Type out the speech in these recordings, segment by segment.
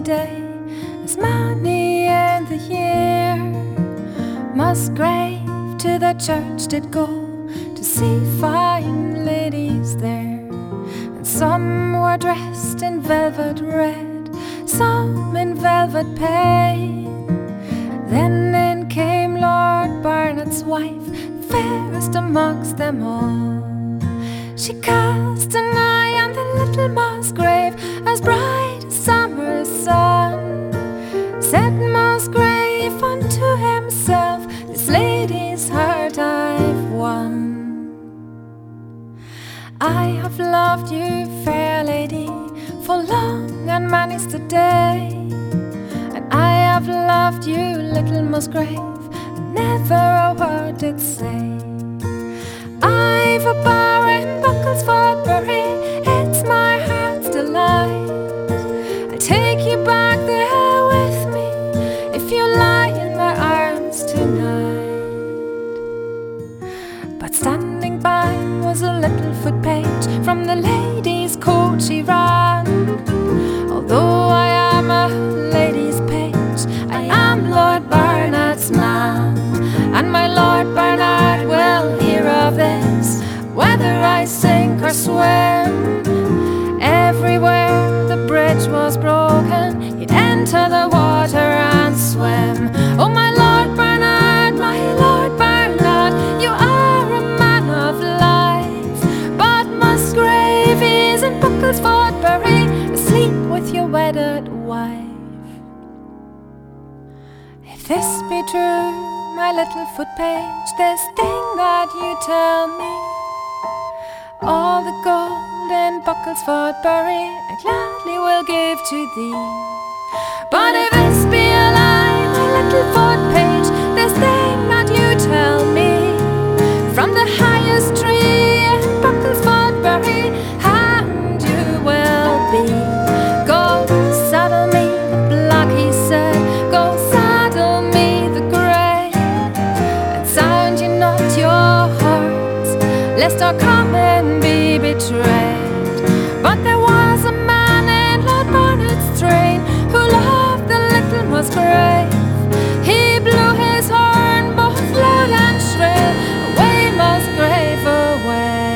day as money in the year. Musgrave to the church did go to see fine ladies there, and some were dressed in velvet red, some in velvet pale. Then in came Lord Barnard's wife, fairest amongst them all. She cast an eye on the little Musgrave, as bright as summer's sun. Said Musgrave unto himself, this lady's heart I've won. I have loved you, fair lady, for long and many's the day, and I have loved you, little Musgrave, and never a word did say. I've a bower in Buckelsfordbury, it's my heart's delight. I'll take you back there with me, if you lie in my arms tonight. But standing by was a little foot-page, from the lady's court she ran. Although I am a lady's page, I am Lord Barnard's man, and my Lord Barnard will hear of this, whether I sink or swim. Everywhere the bridge was broken, he'd enter the water and swim. Oh, my Lord Barnard, you are a man of life, but Musgrave is in Buckelsfordbury, asleep with your wedded wife. If this be true, my little foot-page, this thing that you tell me, all the gold in Buckelsfordbury I gladly will give to thee. But if this be a lie, my little foot-page, this thing that you tell me, from the highest tree in Buckelsfordbury hand you will be. Go saddle me the black, he said, go saddle me the grey, and sound ye not your horns, lest our coming be betrayed. But there was a man in Lord Barnard's train who loved the little Musgrave. He blew his horn both loud and shrill, away Musgrave away.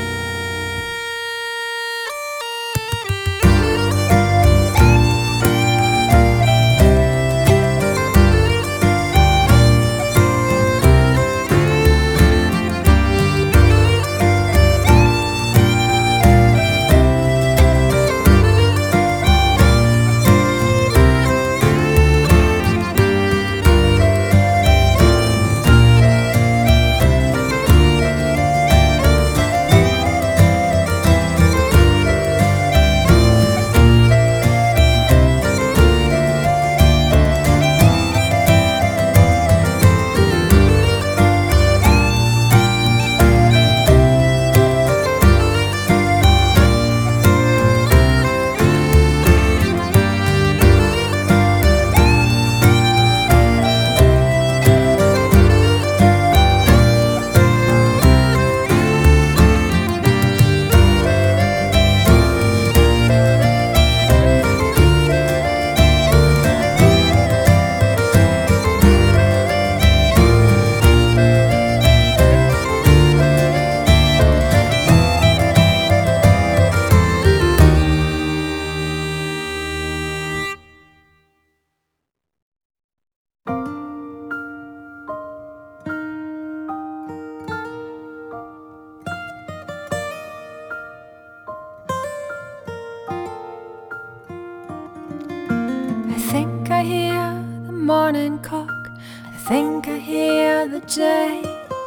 I think I hear the morning cock, I think I hear the jay,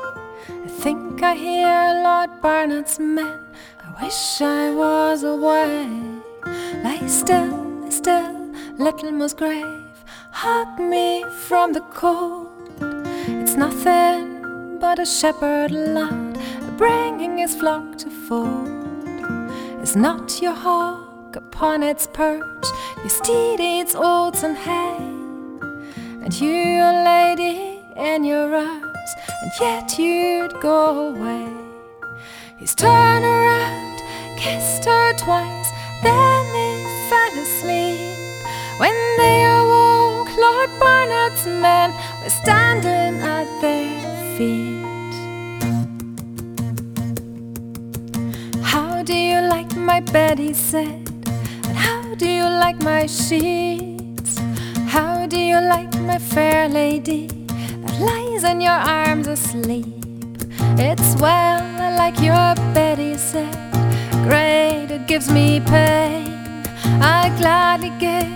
I think I hear Lord Barnard's men, I wish I was away. Lie still, little Musgrave, hug me from the cold. It's nothing but a shepherd lad, bringing his flock to fold. Is not your hawk upon its perch, your steed eats oats and hay, and you a lady in your arms, and yet you'd go away. He's turned around, kissed her twice, then he fell asleep. When men were standing at their feet. How do you like my bed, he said, and how do you like my sheets? How do you like my fair lady that lies in your arms asleep? It's well, I like your bed, he said. Great, it gives me pain. I'd gladly give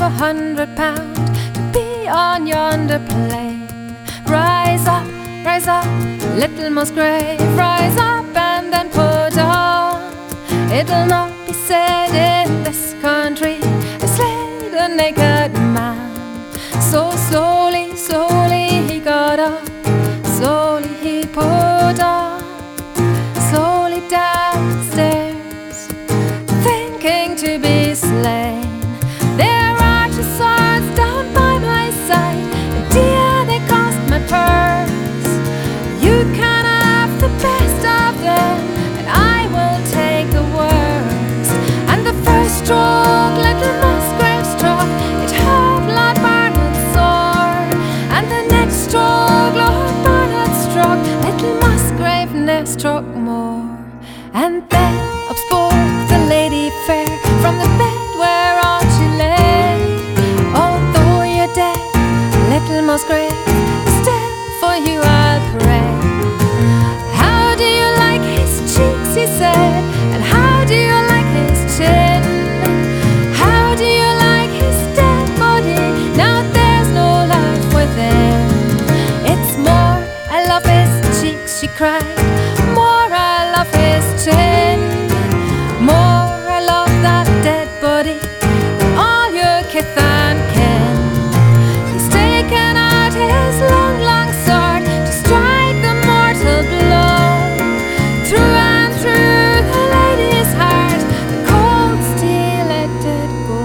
£100 to be on yonder plain. Rise up, little Musgrave, rise up and then put on. It'll not be said in this country I slayed a naked man. So slowly, slowly he got up, slowly he put on, slowly downstairs, thinking to be slain. There are 2 swords down by my side, and dear they cost my purse. You can have the best of them, and I will take the worst. And the first stroke little Musgrave struck, it hurt Lord Barnard's sword. And the next stroke Lord Barnard struck, little Musgrave never struck more. And then up spoke the lady fair from the bed whereon she lay. Although you're dead, little Musgrave, still for you I'll pray. How do you like his cheeks, he said, and how do you like his chin? How do you like his dead body? Now there's no life within. It's more, I love his cheeks, she cried. More, I love his chin. More, I love that dead body than all your kith and kin. He's taken out his long, long sword to strike the mortal blow. Through and through the lady's heart, the cold steel it did go.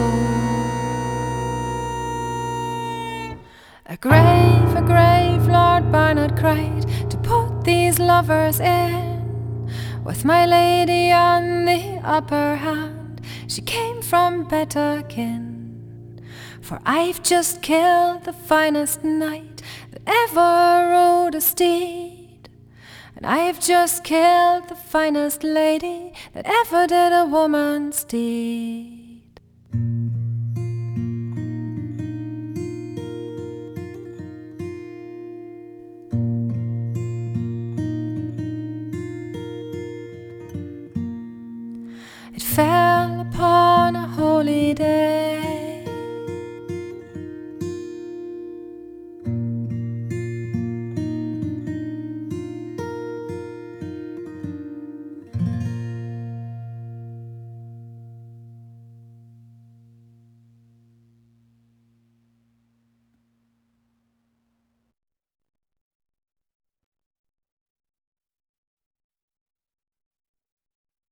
A grave, Lord Barnard cried, to put these lovers in. With my lady on the upper hand, she came from better kin. For I've just killed the finest knight that ever rode a steed, and I've just killed the finest lady that ever did a woman's deed. It fell upon a holy day,